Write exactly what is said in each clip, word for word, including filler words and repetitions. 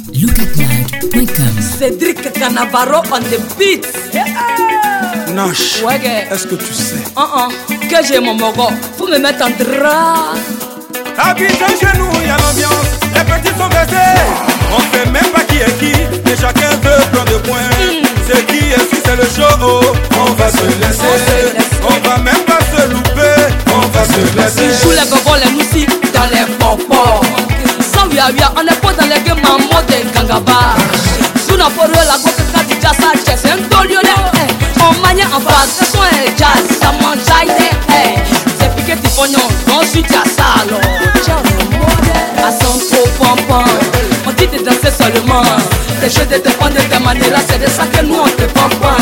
Lucatmag point com. Cédric Canavaro on the beat. Yeah. Nash, ouais, est-ce que tu sais uh -uh, que j'ai mon mogo, faut me mettre en drap. Habitant chez nous, y'a l'ambiance, les petits sont pressés. On sait même pas qui est qui, mais chacun veut prendre de points. Mm. Ce qui est sûr, c'est le show. On va se laisser, on, se laisse. On va même pas se louper. On va se laisser. Ils jouent les gogos, les musiques dans les popos. Sans wia wia, on est pas dans les games en mode Kangaba. Sous la forêt, la goka kati jasa, c'est un toliolé. On manie en face, ce sont les jazz, ça mange aïe. C'est piqué du pognon, on suit à ça alors. À son trop pompon, on dit de danser seulement. Des jeux de te prendre de tes manières, c'est de ça que nous on te pompon.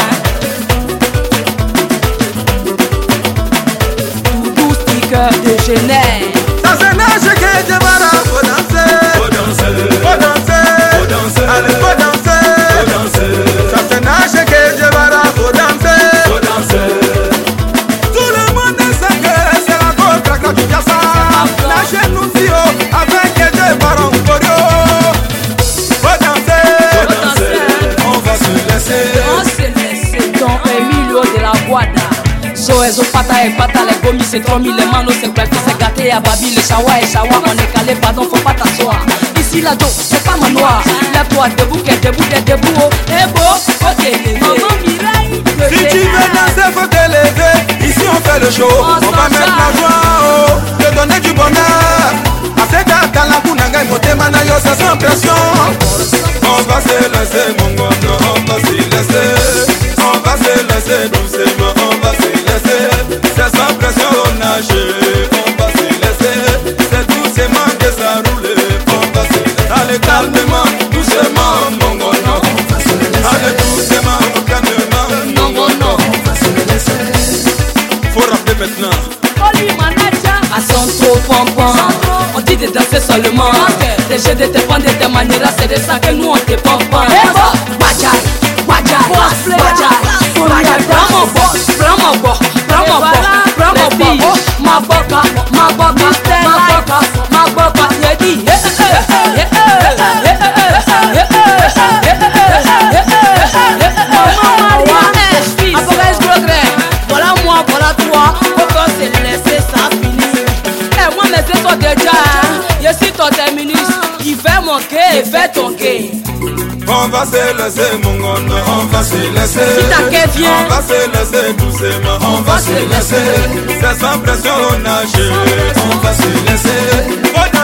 Tout doux sticker de Genève. Ça c'est Nash que je bara, faut danser. Faut danser, faut danser, faut danser. Allez, faut danser, faut danser. Ça c'est Nash que je bara, faut danser, faut danser. Tout le monde sait que c'est la contre que tu as ça. Nash nous dit avec des barons corio. Faut danser, faut danser. On va se laisser, on se laisse. Don Emilio de la Guada. So ezo pata et pata les gomis c'est trois mille les manos c'est bref c'est gâté à Babi le chawa et chawa on est calé pardon faut pas t'asseoir. Ici la dos c'est pas manoir. Lève-toi debout qu'est debout t'es debout oh. Eh beau faut te lever. Maman Mireille. Si tu veux danser faut te lever. Ici on fait le show. On, on va mettre la joie oh. Te donner du bonheur. A cet dans la bounanga et moté manayo c'est sans pression. On va se laisser mon gondo. On va se laisser. On va se laisser doucement. On va se laisser. C'est sans pression on nage. On va se laisser. C'est doucement que ça roule. On va se laisser. Allez calmement, doucement mon gondo. Allez doucement, calmement. Non, non, non. On va se laisser. Faut rappeler maintenant. Oli manager. À son trop pompon. On dit de danser seulement. Les jeux de te prendre de tes manières, c'est de ça que nous on te pompon. Baja, baja, baja. Prends mon boss, prends mon boss, prends mon boss, prends mon boss. Ma boca, ma boca, ma boca, ma boca. Y'a dit. Voilà moi, voilà toi. Faut qu'on se laisse ça finir. Et moi, mais c'est toi déjà. Je suis ton terminus. Il fait mon quai, il fait ton quai. On va se laisser mon gondo, on va se laisser. Si ta quai vient, on va se laisser doucement, on, on va se laisser. C'est sans pression on nage, on va se laisser.